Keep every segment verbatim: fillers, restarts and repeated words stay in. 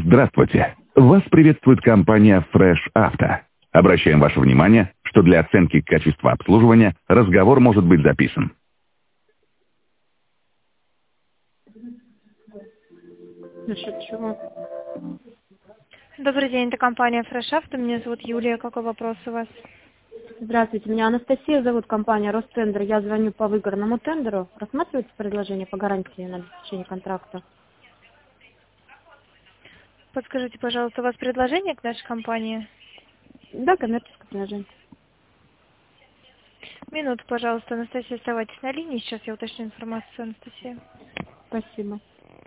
Здравствуйте! Вас приветствует компания Fresh Auto. Обращаем ваше внимание, что для оценки качества обслуживания разговор может быть записан. Насчет чего? Добрый день, это компания Fresh Auto. Меня зовут Юлия. Какой вопрос у вас? Здравствуйте, меня Анастасия зовут, компания Ростендер. Я звоню по выигранному тендеру. Рассматривается предложение по гарантии на обеспечение контракта? Подскажите, пожалуйста, у вас предложение к нашей компании? Да, коммерческое предложение. Минуту, пожалуйста, Анастасия, оставайтесь на линии. Сейчас я уточню информацию, Анастасия. Спасибо.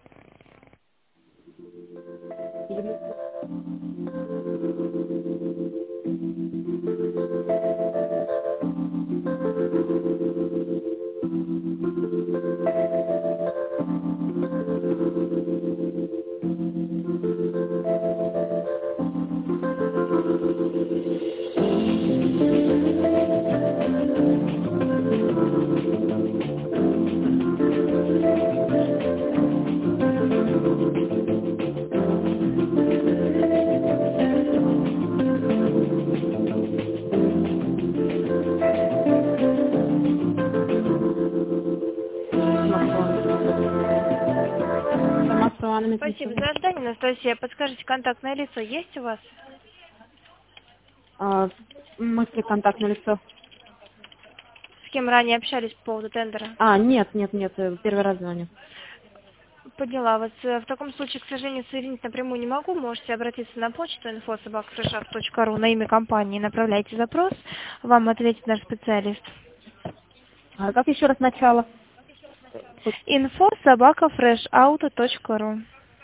Спасибо за ожидание, Анастасия. Подскажите, контактное лицо есть у вас? А, в смысле контактное лицо? С кем ранее общались по поводу тендера? А, нет, нет, нет, первый раз звоню. Поняла вас. В таком случае, к сожалению, соединить напрямую не могу. Можете обратиться на почту инфо собака фреш авто точка ру на имя компании. Направляйте запрос. Вам ответит наш специалист. А как еще раз начало? инфо собака фреш авто точка ру.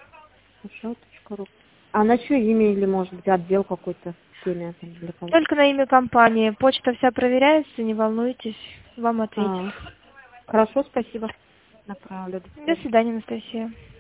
А на чье имя или, может быть, отдел какой-то? Семя, там, для кого? Только на имя компании. Почта вся проверяется, не волнуйтесь. Вам ответят. А, хорошо, спасибо. Направлю. До свидания, Анастасия.